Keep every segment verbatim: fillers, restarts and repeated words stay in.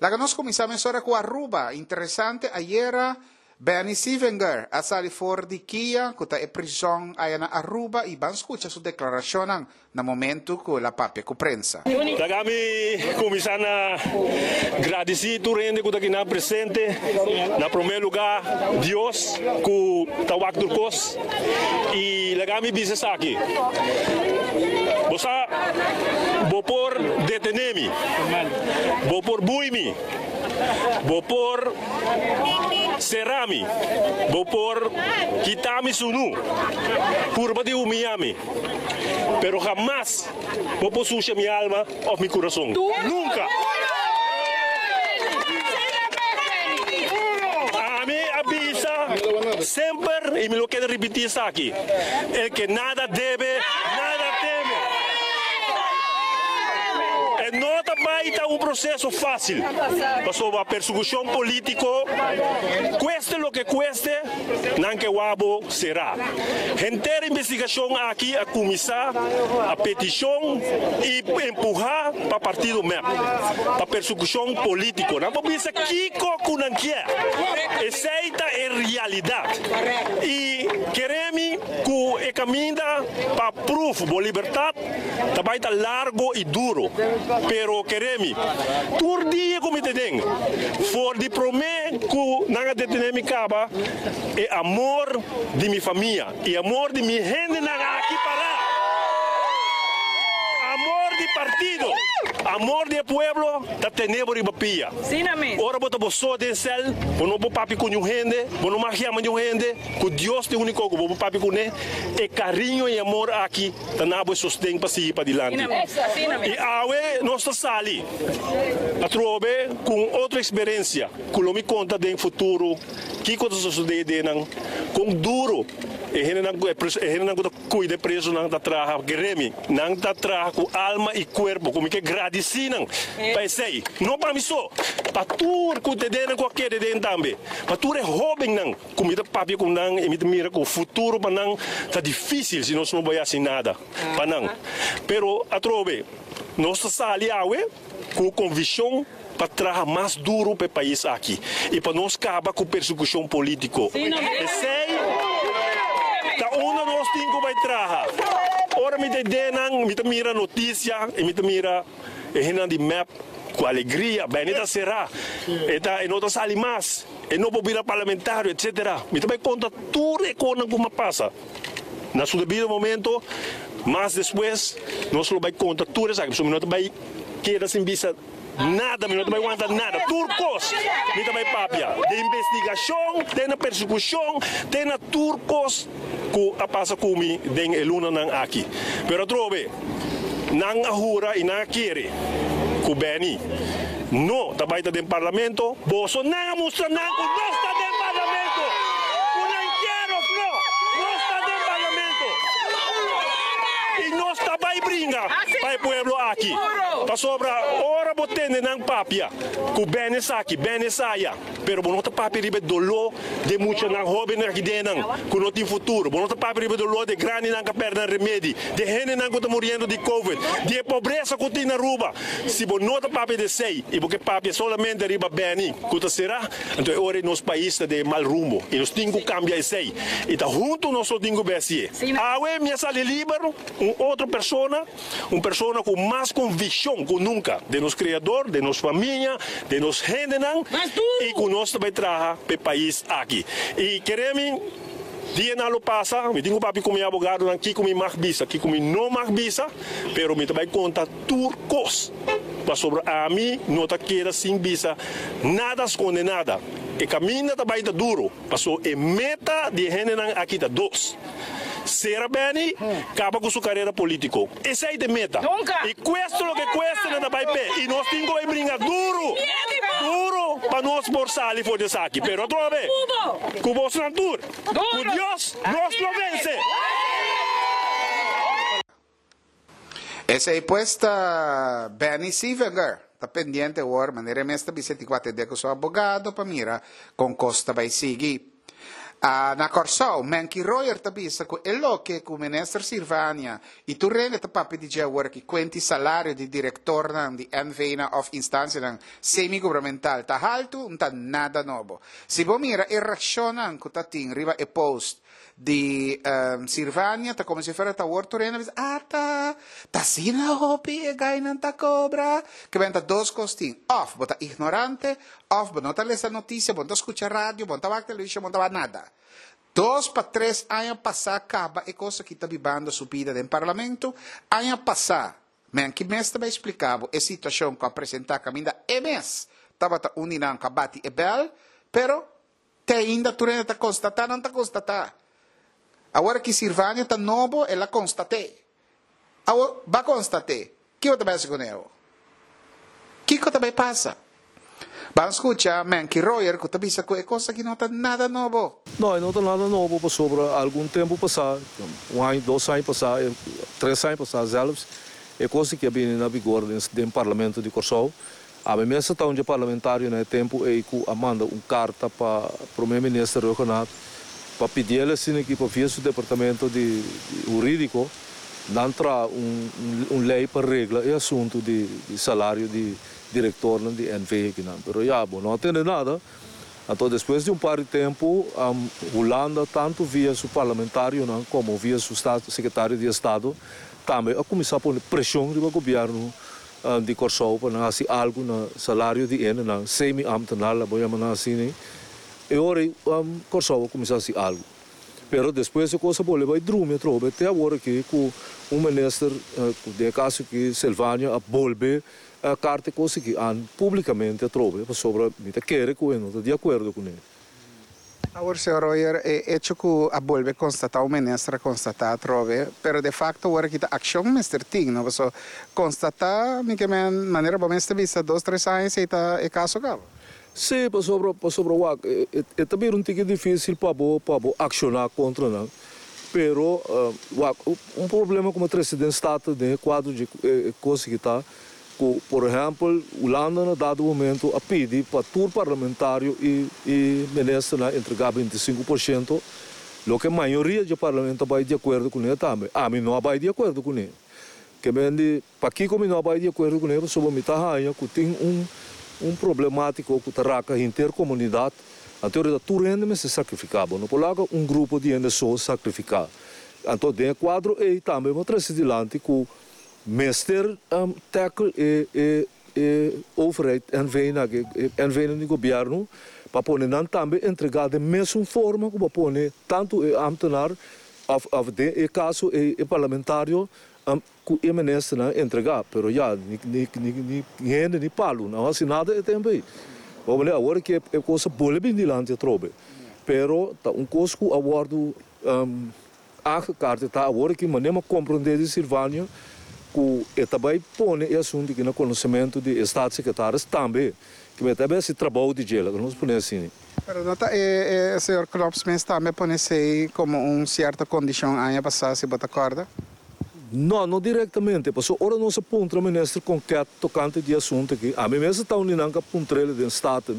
Laga nós começamos agora com Aruba. Interessante, ayer Benny Sivenger asali for di Kia kuta e prisão aí na Aruba e ban escuta sua declaração na momento com la papia com prensa. Kami começando a agradecer tu rende que aqui na presente na primeiro lugar Deus ku tawag turkos e lagami business aqui. Bosa bopor detenemi, bopor buimi, bopor serami, bopor kitami sunu, purba de umiami. Pero jamás bopor sucia mi alma o mi corazón. Nunca. A mí avisa siempre y me lo quiero repetir aquí. El que nada debe, nada teme. Não está um processo fácil. Passou a perseguição política, cueste lo que cueste, não que wabo será. Inteira investigação aqui a começar a petição e empurrar para o partido mesmo, para perseguição política. Não vamos pensar que coco não quer. Essa é a realidade. E queremos que o caminho para proof, para liberdade, também está largo e duro. Pero queremos, todo dia como te den, for de prometer que não detenemos acaba, é amor de minha família, e amor de minha gente não aqui parar. Amor de partido, amor de pueblo, da tenebra e bapia. Ora bota boso de cel, bono bo papi com gente, bono magia man gente, que Deus te único que bo papi com né, e carinho e amor aqui, da nabo sostém para seguir para adiante. E awe nossa sali, a trobe com outra experiência, que lo me conta de futuro, que coisa sucede não, com duro. E ele não cuida preso não está traha gremi não está traha com alma e corpo como que agradecer não para sei não para mim só para tu que te dena qualquer de também para tu é jovem não como ita papi com não e me mira com futuro para não tá difícil se nós não vai assim nada para não pero a trove nós sali awe com convicção para trazer mais duro para o país aqui e para nós acabar com perseguição política sei da uma nós temos vai trazer. Ora me dedenang, me mira notícia, e me mira e de map com alegria, bem, então será. Eta e não sali mais, e não vira parlamentar, etcétera. Me também conta tudo e como como passa. Na seu devido momento, mas depois nós vai contar tudo, sabe? Porque não vai querer sem vista nada, não vai aguentar nada. Turcos, me também papia. De investigação, tem a perseguição, tem a turcos que a passa comigo den eluna nang aqui. Pero trove, nang ahura e nang quere, que beni, no, tabai ta den parlamento, boso nang mostra nang que não está den parlamento, que não quero no, não está den parlamento. E nós tabai brinca para o pueblo aqui. Para sobra ora botende nang papia, que bene saki, bene saia. Pero não está papi ribe dolor de muitos nang jovens aqui dentro, que não tem futuro. Não está papi ribe dolor de grande nang que perdem remédio, de gente nang que está morrendo de Covid, de pobreza que tem na Aruba. Se não está papi de sei, e porque papi é solamente riba bene, que será, então ora nosso país está de mal rumo. E nós temos que cambiar isso aí. E está junto nós temos que ver se. Awe minha sali libero, uma outra pessoa, uma pessoa com mais convicção que nunca, de nosso criador, de nossa família, de nossa gente nang, e com nós também traga para o país aqui. E queremos, dia não passa, eu tenho papi como advogado aqui como magbisa, aqui como não magbisa, pero me também conta turcos. Para sobre a mim, não está queira sem visa, nada esconde nada. E caminho também está duro, passou e meta de gente aqui está dois. Será bem, acaba com sua carreira política. Essa é a meta. E cuesta o que cuesta, não vai pé. E nós temos que brincar duro, duro para nós forçar ali fora dessa aqui. Pero outra vez, com o Bolsonaro, com Deus, nós não vence. Essa é puesta Benny Sivenger. Está pendiente agora, maneira mesta vinte e quatro de com seu advogado para mira com Costa vai seguir. Uh, na Corsau, Menki Royer tabisa ko elo ke ku Minister Silvania e tu rene tapapi di gia work quenti salario di diretor ng di N V na of instanza ng semi-governmental tahaltu unta nada nobo. Si bomira irraksyonan ko tating riva e post di um, Silvania ta come si farà ta work tu rene ata ta sina hopi e gainan ta cobra che venta dos costin off bota ignorante off bonota lesa noticia bonta escucha radio bonta va televisión bonta va nada. Dos para tres años pasar acaba e cosa que está vivendo subida del Parlamento. Años pasar, me anche me estava explicando a situação que apresentar caminda e mes estava unindo com a bati e bel, pero te ainda tu ainda está constatar não está constatar. Agora que Silvania está novo, ela constatei. Agora vai constatar. Que eu também com ele? Que que também passa? Vamos escuchar Menki Royer que também sacou é coisa que não está nada novo. Não, não está nada novo sobre algum tempo passado, um ano, dois anos passado, três anos passados, zelfs, é coisa que havia na vigor no Parlamento de Corsau. A minha está onde parlamentário no tempo é que manda uma carta para o primeiro-ministro regional para pedir ele assim que para vir o departamento de, de jurídico não tra um, um, um lei para regula o assunto de, de salário de diretor de N V, mas já não tem nada. Então, depois de um par de tempo, um, Holanda, tanto via o parlamentário não, como via o estado, secretário de Estado, também a começar a pôr pressão do governo um, de Corsau para fazer algo no salário de N, na semi-amtenal, vou chamar assim. E agora, um, Corsau começar a fazer algo. Pero depois a coisa boa vai drume trobe até agora que com o ministro uh, de caso que Silvania a volve a carta coisa que han publicamente trobe sobre mita quer que eu não estou de acordo com ele. Agora, senhor Royer, é hecho que a volve constatar o ministro constatar trobe, pero de facto agora que a ação mister Ting, não você constatar, me que de maneira bem vista dois três anos e tá é caso acaba. Sim, para sobre para sobre o é, é, é também um pouco difícil para bo para bo accionar contra não, pero uh, um problema como o presidente estado de quadro de é, coisa que está, por exemplo, Holanda no dado momento a pedir para todo parlamentário e e ministro na entregar vinte e cinco por cento, lo que a maioria do parlamento vai de acordo com ele também, a mim não vai de acordo com ele, que vende para aqui como não vai de acordo com ele sobre mita rainha que tem um um problemático que traca intercomunidade, a teoria da turende se sacrificava, não polaga um grupo de gente só sacrificar. Então, dentro do quadro, e também uma transidilante que mestre um, tackle e, e, e oferece en vena en vena no governo para pôr não também entregar da mesma forma que para pôr tanto o ambtenaar of of de caso e, e parlamentário um, que o ministro não entregar, pero já ni ni ni ni ni palo não assim nada é também. Vamos ver agora que é coisa boa bem de lá de trobe, pero tá um coisa que abordo um, a carta tá agora que maneira compreender de Silvania que é também põe esse assunto que no conhecimento de Estado secretários também que vai também esse trabalho de gelo, não se põe assim. Pero nota é é senhor Klops mas também põe se como uma certa condição aí passar se bota corda. Não, não diretamente, porque ora não se ponta o ministro concreto tocante de assunto aqui. A mim mesmo está unindo com a pontrela do Estado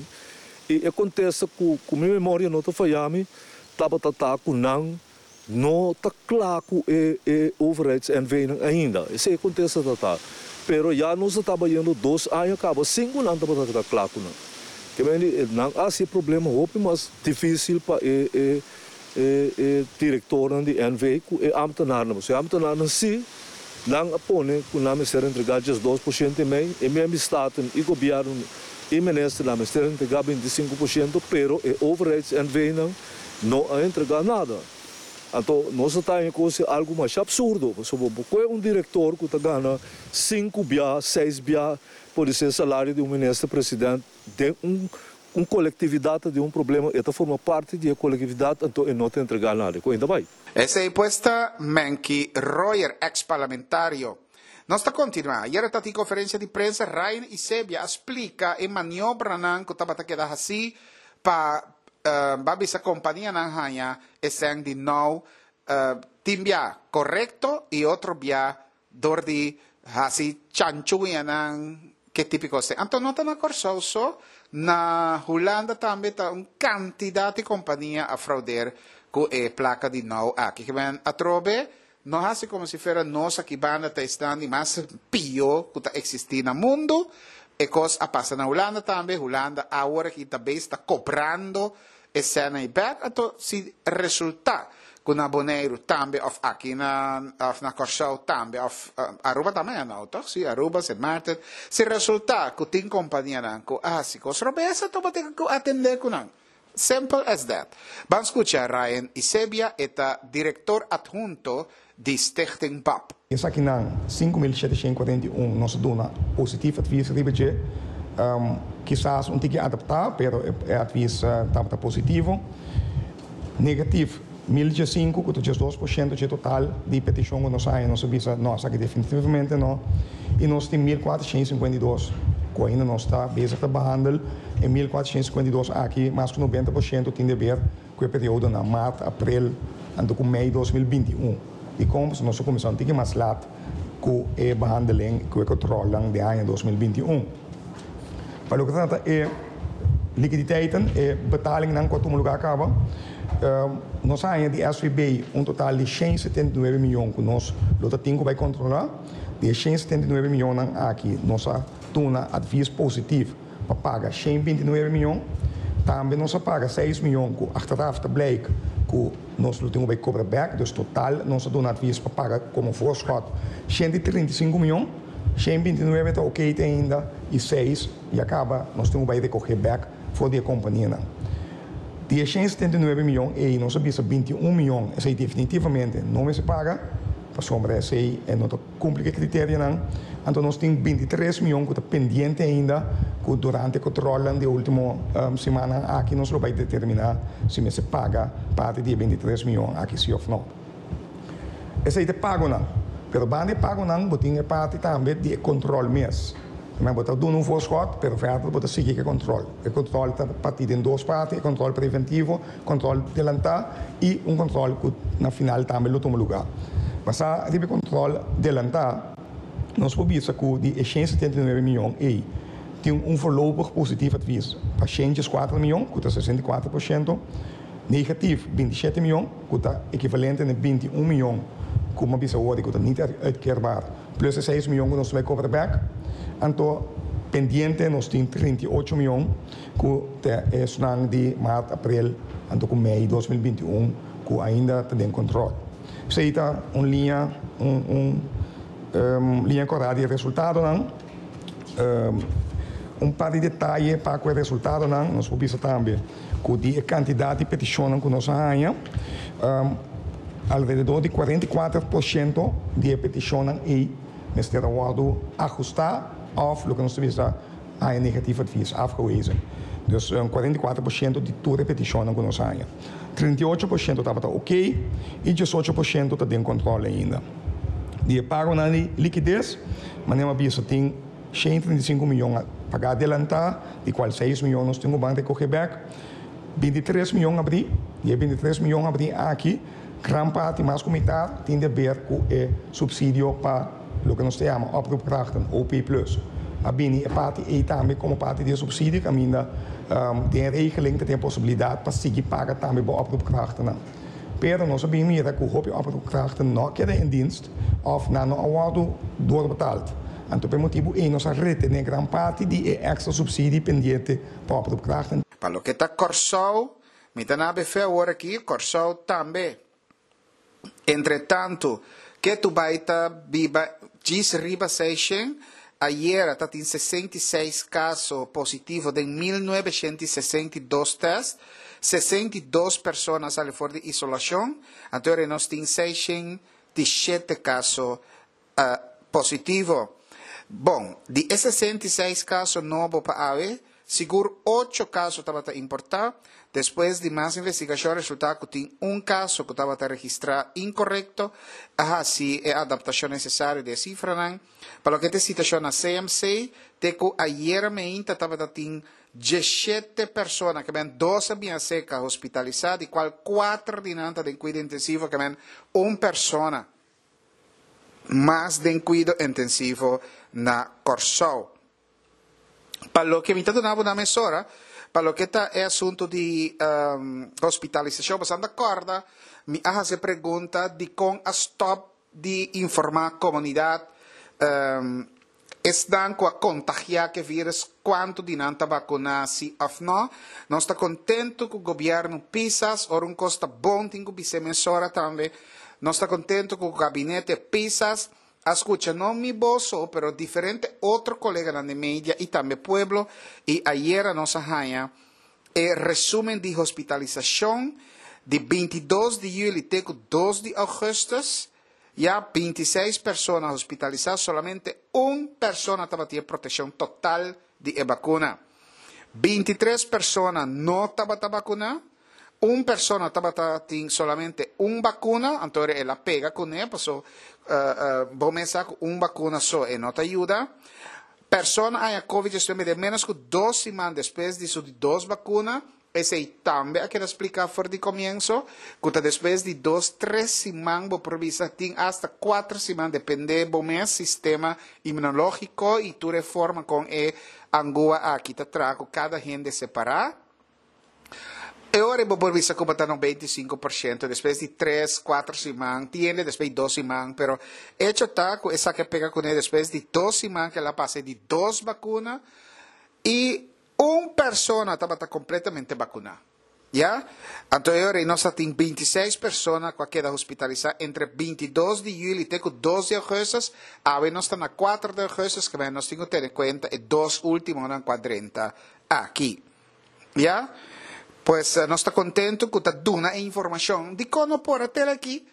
e acontece que a minha memória não está falhando, estava tratando com não, não está claro que é overheads en venen ainda. Isso acontece tratando. Pero já nós estamos indo dois anos, acaba cinco anos para estar claro com não. Que não há esse problema, mas difícil para é e, e diretor de N V que é ambtenaar, mas o ambtenaar em si não apone que não ser entregado just dois por cento e meio e mesmo Estado e governo e ministro não ser entregado vinte e cinco por cento, pero e overheads N V não não a entregar nada. Então nós estamos em coisa algo mais absurdo, porque é um diretor que está ganhando cinco bia, seis bia por ser salário de um ministro presidente de um uma coletividade de um problema, esta forma parte da coletividade, então não te entregar nada. Ainda vai. Essa é a posta Menki Royer, ex-parlamentário. Nós está continuando. Ieri está em conferência de imprensa, Ryan e Sebia explica e maniobra que estava a quedar assim para uh, essa companhia na Hanha e sem de novo uh, timbia correto e outro bia dor de assim chanchuia que típico é. Então, nota na Corsau, so, na Holanda também está uma quantidade de companhia a frauder com a placa de não aqui. Que vem a trobe, não é como se fosse nossa que banda está estando mais pior que está existindo no mundo. E coisa a passa na Holanda também. Holanda agora que também está cobrando a cena e back. Então, se resulta com a Bonaire também, of aqui na, of na Corsau também, of uh, Aruba também, não, toch? Sim, Aruba, Saint Martin. Se resulta que tem companhia não, que ah, se coisa robessa, então vai ter que atender com não. Simple as that. Vamos escuchar Ryan Isebia, é diretor adjunto de Stichting B A P. Isso aqui não, cinco mil setecentos e quarenta e um, nós damos positivo advies, ribeje, um, quizás um tique adaptar, pero é advies uh, positivo. Negativo, mil e cinco, que é dois por cento de total de petição que nós temos, nós sabemos, nós aqui definitivamente não. E nós temos mil quatrocentos e cinquenta e dois, que ainda não está bezig te behandelen. E mil quatrocentos e cinquenta e dois aqui, mais que noventa por cento tem a ver com a período na março, abril, e com maio de dois mil e vinte e um. E como nós começamos a ter mais laat com a behandeling, com a controle de ano dois mil e vinte e um. Para o que trata é liquiditeiten, é betaling não quanto um lugar acaba. Uh, nós temos de S V B um total de cento e setenta e nove milhões que nós temos que controlar. De cento e setenta e nove milhões aqui, nós temos advies positivo para pagar cento e vinte e nove milhões. Também nós pagamos seis milhões que achteraf blijkt que nós temos que cobrar back. Dus total nós temos advies para pagar como voorschot cento e trinta e cinco milhões. cento e vinte e nove está ok ainda e seis e acaba nós temos que recorrer back para a companhia. De cento e setenta e nove milhões, e nós sabemos vinte e um milhões, esse definitivamente não se paga, para sombra esse é não cumpre o critério não. Então nós temos vinte e três milhões que está pendente ainda, que durante o controle da última um, semana aqui nós vamos determinar se se paga parte de vinte e três milhões aqui sim ou não. Esse é pago não, mas bande pago não, mas tem parte também de controle mês. Mas botar do não voorschot, pero verder botar seguir o controle. O controle está partido em duas partes, controle preventivo, controle delantar e um controle que na final também lo toma lugar. Mas a de controle delantar, nós podemos que de cento e setenta e nove milhões e tem um voorlopig positivo advies. Pacientes quatro milhões, que está sessenta e quatro por cento. Negativo vinte e sete milhões, que está equivalente a vinte e um milhões, que uma bisa hoorde que está niet uitkeerbaar. Plus seis milhões que nós vamos cobrar back. Então, pendiente, nós temos trinta e oito milhões, que é sonang de março, abril, então com maio de dois mil e vinte e um, que ainda tem controle. Isso aí está uma linha, um, um, um, linha correta de resultado, não? Um, um par de detalhes para o resultado, não? Nós podemos também, que a quantidade de petições que nós temos, um, alrededor de quarenta e quatro por cento de petições e nós temos ajustar of lo que nós temos a negativo advies afgewezen. Dus um, quarenta e quatro por cento de toda a petição que nós temos. trinta e oito por cento estava ok e dezoito por cento está em controle ainda. De pago na liquidez, mas nem uma bisa tem cento e trinta e cinco milhões a pagar adelantar, de qual seis milhões nós temos o banco de correr back, vinte e três milhões a abrir, e vinte e três milhões a abrir aqui, grande parte mais comunitária tem de ver com o subsídio para o que nós chamamos oproepkrachten, O P plus. A bini é parte e também como parte de subsídio, que ainda um, tem regeling, tem possibilidade para seguir pagar também para oproepkrachten. Pero nós sabemos que o oproepkrachten não queda em dienst of na no award doorbetaald. Então, por motivo um, nós retém grande parte de extra subsídio pendente para oproepkrachten. Para o que está Corsau, me está na B F agora aqui, Corsau também. Entretanto, que tu vai estar viva, diz riba seixen, ayer está em sessenta e seis casos positivos de mil novecentos e sessenta e dois testes, sessenta e duas pessoas saem fora de isolação, então nós temos sessenta e sete casos uh, positivos. Bom, de esses sessenta e seis casos novos para a ave, seguro oito casos estavam a importar. Depois de mais investigação, resulta que tem um caso que estava a registrar incorreto. Assim, é a adaptação necessária de cifra. Para o que a situação na C M C, te que ayer ainda estava a ter dezessete pessoas que vêm doze bem seca hospitalizadas, e qual quatro dinantes de cuidado intensivo que vêm uma pessoa mais de cuidado intensivo na Corsau. para lo que me está dando una mesora, para lo que está é assunto de um, hospitalização, você anda acorda, me hace pergunta de com a stop de informar a comunidade um, estão com a contagiar que vírus quanto de nanta vacunar se ou não. Nós está contento que o governo pisas, ora um costa bom tem que vice mesora também. Nós está contento que o gabinete pisas. Escucha, não me boso, pero diferente outro colega na mídia e também pueblo, e ayer nós arranha é resumen de hospitalização de vinte e dois de julho até dois de agosto, já vinte e seis pessoas hospitalizadas, solamente uma pessoa estava tendo proteção total de vacuna. vinte e três pessoas não estavam vacunadas. Uma pessoa estava tendo solamente uma vacuna, então ela pega com ela, passou, uh, uh, vou pensar que uma vacuna só e não te ajuda. Pessoa a Covid de menos que duas semanas depois de suas duas vacunas, esse aí também eu quero explicar fora de começo, que depois de duas, três semanas, vou provisar, tem hasta quatro semanas, depende do meu sistema imunológico e tu reforma com a angua aqui, tá trago cada gente separada. E ora vou provisar como está no vinte e cinco por cento, depois de três, quatro semanas, tiene depois de duas semanas, pero hecho está, essa que pega com ele depois de duas semanas, que ela passa de duas vacunas, e uma pessoa estava completamente vacunada. Já? Então, agora nós temos vinte e seis pessoas que quedam hospitalizadas entre vinte e dois de julho e doze de agosto. Agora nós estamos na quatro de agosto, que nós temos que ter em conta, e dois últimos na quadrenta aqui. Já? Pues uh, nós está contento que está dando a informação de como por até aqui.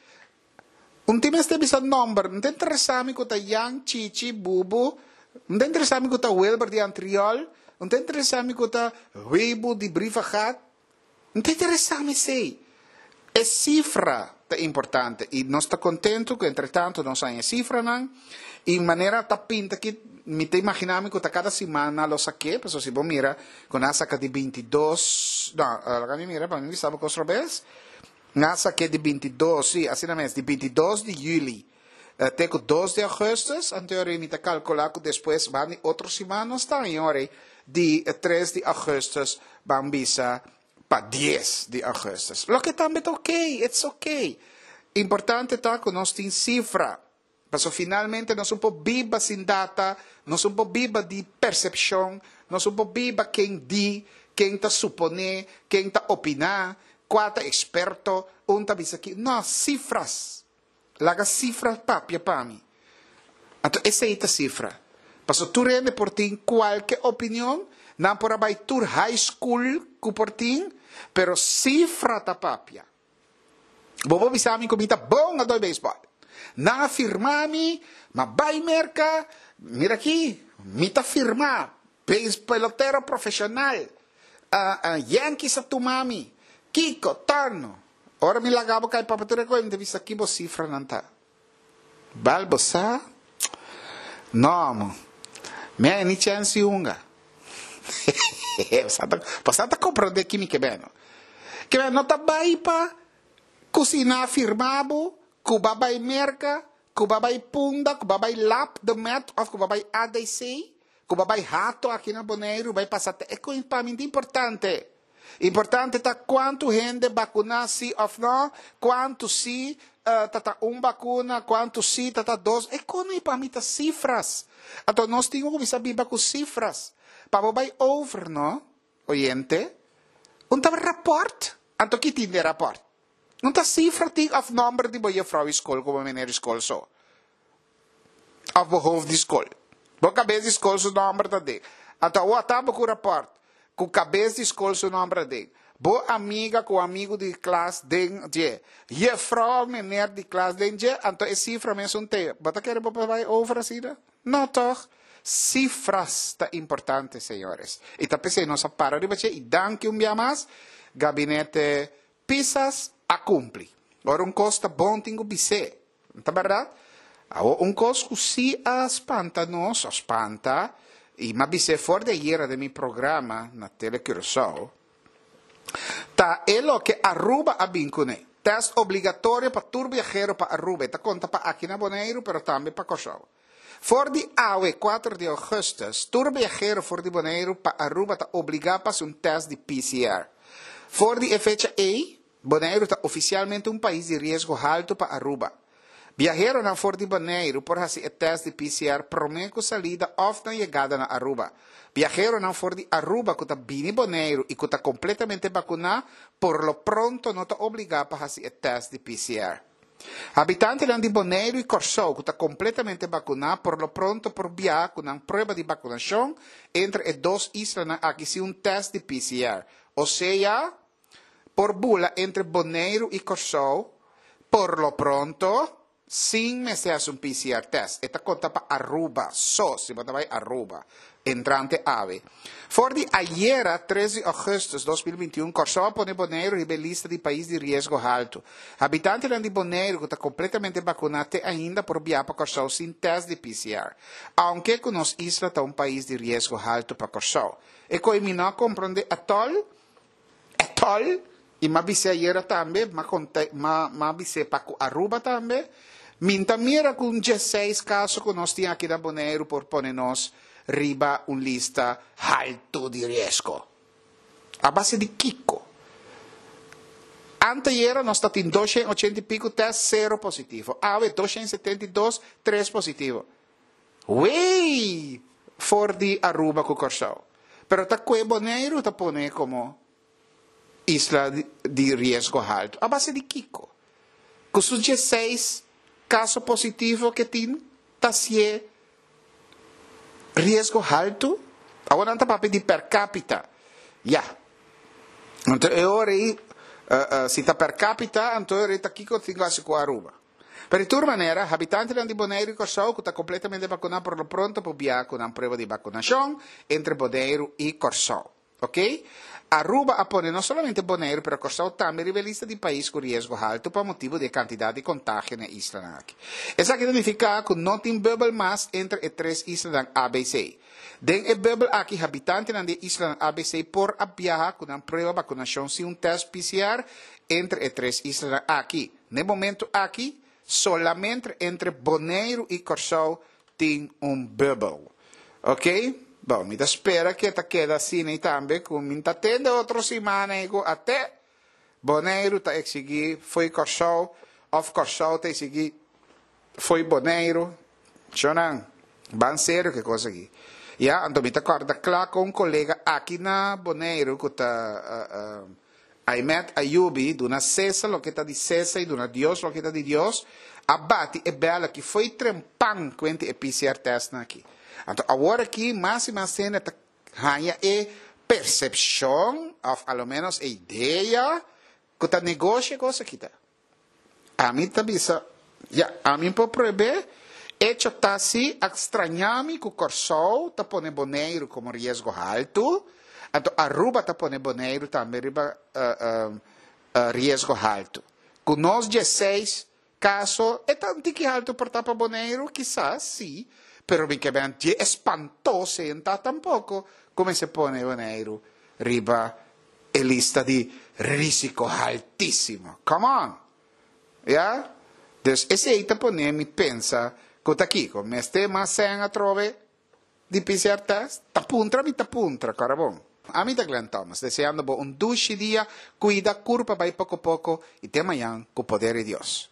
Um time está bisa number, não tem interessante que está Yang, Chichi, Bubu, não tem interessante que está Wilber de Antriol, não tem interessante que está Weibo de Brifahat, não tem interessante sei. É cifra é importante e nós está contento que entretanto nós temos cifra não e maneira tá pinta que me te imaginando que cada semana lo saqué, pues si vos mira, con a saca de vinte e dois, no, la mi mira, para mí estaba con otra vez, na saqué de vinte e dois, sí, así na mes, de vinte e dois de julho, até com dois de agosto, anterior me te calcular que depois van outra semana, está em hora, de três de agosto, van bisa para dez de agosto. Lo que também é ok, it's ok. Importante tá que nós tem cifra. Mas finalmente nós somos viva sem data, nós somos viva de percepção, nós somos viva quem diz, quem está supone, quem está opinar, qual é experto, um está dizendo aqui, não, cifras. Laga cifras papia para mim. Então, essa é a cifra. Mas tu rende por ti qualquer opinião, não por abai tu high school que por ti, pero cifra ta papia. Vou avisar a mim que está bom a dois beisebol. Na afirmar-me, mas vai merca, mira aqui, me está afirmar, pelotero profissional, uh, uh, Yankees a tumami, Kiko, Tarno, ora me lagabo kay papatura ko, hindi bisa aqui você cifra não tá. Balbosa? Não, mo, me ni chance unga. Bastante compreender que me que bem, que bem não tá bem pa, cocina afirmado. Kubabay merka, kubabay punda, kubabay lap de met, of kubabay A D C, kubabay hato aqui na Bonaire, vai passar. É coisa para mim importante. Importante tá quanto gente vacuna se ou não, quanto se uh, tá um vacuna, quanto se tá dois. É coisa para mim tá cifras. Então nós temos que saber com cifras. Para vai over, não? Oyente? Um tá rapport. Então que tem de rapport? Não está cifra tegen of number die bij je vrouw is school, como meneer is school zo. Of bij hoofd is school. Bij cabeça is school zo number dat ding. Então, o atabo com rapport, com cabeça is school zo number ding. Bo amiga com amigo de classe ding je. Je vrouw meneer de classe ding je. Então, é cifra mesmo um te. Bata quer bo vai over assim? Não toch? Cifras tá importante, senhores. E tá pensei nossa para de bater e dan que um dia mais gabinete pisas a cumprir. Ora um costa bom tingo bise. Não tá verdade? Um costo se a espanta nos, a espanta, e ma bise fora de iera de mi programa na tele Curaçao, tá elo que Aruba a vincune. Test obrigatório para tur viajero para Aruba. Tá conta para aqui na Bonaire, pero também para Curaçao. Voor die oude quatro de augustus, todo viajero for de Bonaire para Aruba está obrigado a hacer un test de P C R. For die fecha E, Bonaire está oficialmente um país de risco alto para Aruba. Viajero na for de Bonaire por fazer o teste de P C R prometo salida of na chegada na Aruba. Viajero na for de Aruba que está bem Bonaire e que está completamente vacunado, por lo pronto não está obrigado a fazer o teste de P C R. Habitante de Bonaire e Corsou que está completamente vacunado, por lo pronto por viajar com uma prova de vacunação entre as duas islas aqui se um teste de P C R. Ou seja, por bula entre Bonaire e Corsou, por lo pronto, sim me se faz um P C R test. Esta conta para Aruba, só se você vai Aruba, entrante ave. For de ayer, treze de agosto de dois mil e vinte e um, Corsou pone Bonaire em lista de país de risco alto. Habitante de Bonaire que está completamente vacunado ainda por viajar para Corsou sem teste de P C R. Aunque que nos isla está um país de risco alto para Corsou. E que não compreende atol, atol, e ma bise ayer também, ma conte, ma ma bise para Aruba também. Minta mira com dezesseis casos que nós temos aqui na Bonaire por poner nós riba uma lista alto de risco. A base de Kiko. Anteayer nós temos duzentos e oitenta e pico testes, zero positivo. Ave duzentos e setenta e dois, três positivo. Uei! For de Aruba com Corsou. Pero tá com Bonaire tá poner como isla de, de risco alto. A base de Kiko. Com os dezesseis casos positivos que tem, está se risco alto. Agora não está para pedir per capita. Já. Yeah. Então, eu orei, uh, uh, se está per capita, então eu orei aqui com o Aruba. Per toda maneira, habitante de Bonaire e Corsou, que está completamente vacunado por lo pronto, por viajar com uma prova de vacunação entre Bonaire e Corsou. Ok? Aruba appone non solamente Bonaire, pero Corsou também em lista de país com risco alto por motivo de quantidade de contágio na isla. Isso aqui significa que não tem bubble mais entre as três islas da A B C. Den e bubble aqui, habitante da isla A B C por viajar com uma prova de vacunação sem um teste P C R entre as três islas aqui. No momento aqui, solamente entre Bonaire e Corsou tem um bubble. Ok? Bom, me espera que esta queda assim também, como me está tendo outra semana, até Bonaire está exigir, foi Corsou, of Corsou está exigir, foi Bonaire, chonan, bem sério que coisa aqui. Já, então me está corda claro com um colega aqui na Bonaire, que está, Aymet Ayubi, de uma cessa, lo que está de cessa, e de uma Deus, lo que está de Deus, abate e bela que foi trempan quanto é P C R test aqui. Então, agora aqui, mais e mais cena, ganha é percepção, ou pelo menos a ideia, que o negócio é coisa aqui. A mim também, já, a mim pode proibir, e eu tá assim, estranhar-me que o Corsou está pondo Bonaire como risco alto, então Aruba está pondo Bonaire também riba, uh, uh, uh, risco alto. Com nós dezesseis casos, é tanto que alto por tapa Bonaire, quizás, sim, pero mi que vean è espantoso e tampoco come se pone Bonaire riba e lista di risco altissimo. Come on. Yeah? Dus esse aí pone mi pensa che aqui come ste ma sen a trove di P C R test tapuntra mi tapuntra carabon. A mim da Glenn Thomas deseando un dulce dia, cuida curva vai poco poco e te amanhã com o poder de Deus.